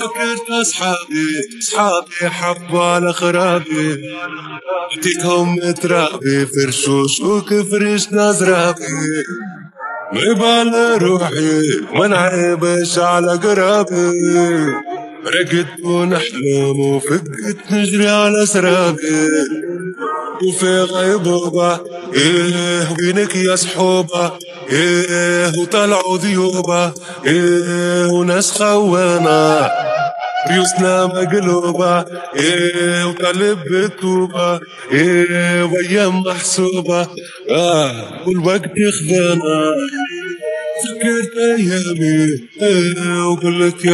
فكرت أصحابي حبوا على خرابي، اديتهم ترابي فرشوش وكفرشنا زرابي، مبال روحي ونعيبش على قرابي، رقد ونحلم وفقت نجري على سرابي، وفي غيبوبة إيه وينك يا صحوبة إيه وطلعوا ذيوبة إيه وناس خوانة ريوسنا مقلوبة إيه وقلب بتوبة إيه وأيام محسوبة والوقت يخذانا. فكرت أيامي إيه وقلت